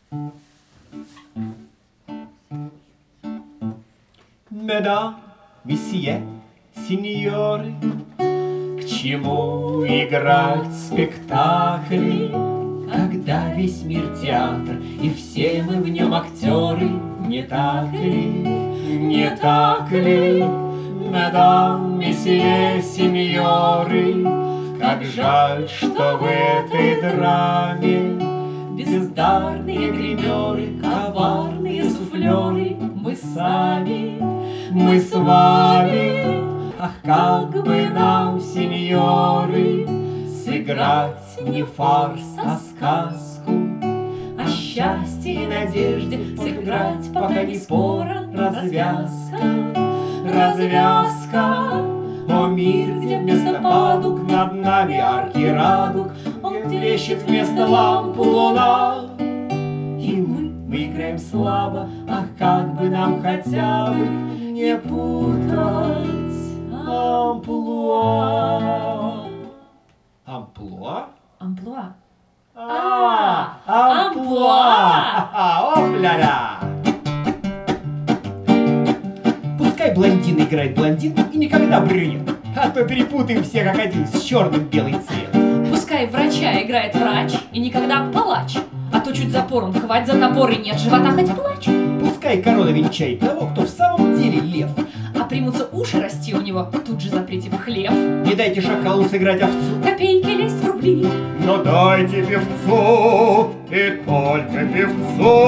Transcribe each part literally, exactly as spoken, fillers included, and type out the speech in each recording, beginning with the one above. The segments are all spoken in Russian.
Мадам, месье, сеньоры, к чему играть спектакли, когда весь мир театр, и все мы в нем актеры, не так ли, не так ли, мадам, месье, сеньоры, как жаль, что в этой драме бездарные гримеры, коварные суфлеры, мы сами, мы с вами. Ах, как бы нам, сеньоры, сыграть не фарс, а сказку, о счастье и надежде сыграть, пока не скоро развязка, развязка. О, мир, где вместо падуг над нами арки радуг, он трещит вместо ламп луна. И мы, мы играем слабо, ах, как бы нам хотя бы не путать амплуа. Амплуа? Амплуа. А, амплуа! Оп-ля-ля! Пускай блондин играет блондин и никогда брюнет, а то перепутаем все как один с черным белый цвет. Пускай врача играет врач и никогда палач, а то чуть запором хвать за топор и нет живота хоть плачь. Пускай корона венчает того, кто в самом деле лев, а примутся уши расти у него, тут же заприте в хлев. Не дайте шакалу сыграть овцу, копейки лезть в рубли, но дайте певцу и только певцу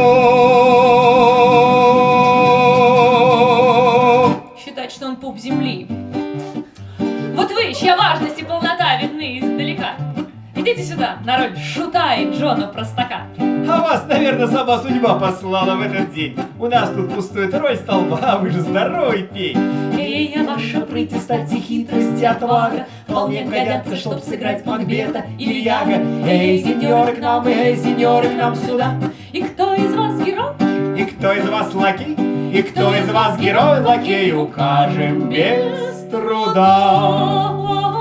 считать, что он пуп земли. Вот вы, чья важность и полнота видны издалека, идите сюда на роль шута и Джона Простака. А вас, наверное, сама судьба послала в этот день. У нас тут пустует роль столба, а вы же здоровый пей. Эй, а ваша прыть и стать и хитрость и отвага вполне годятся, чтоб сыграть Макбета или Яга. Эй, сеньоры, к нам, эй, сеньоры, к нам сюда. И кто из вас герой? И кто из вас лакей? И кто из вас герой? Лакей укажем без труда.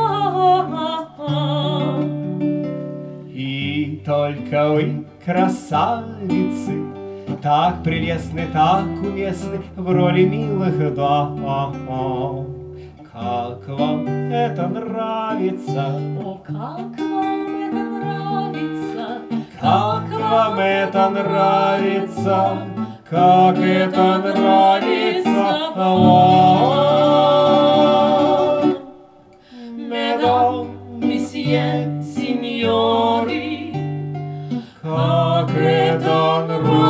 И только вы, красавицы, так прелестны, так уместны в роли милых дам. Как вам это нравится? О, как вам это нравится? Как вам это нравится? Как это нравится вам? Мадам, месье, сеньоры, как это нравится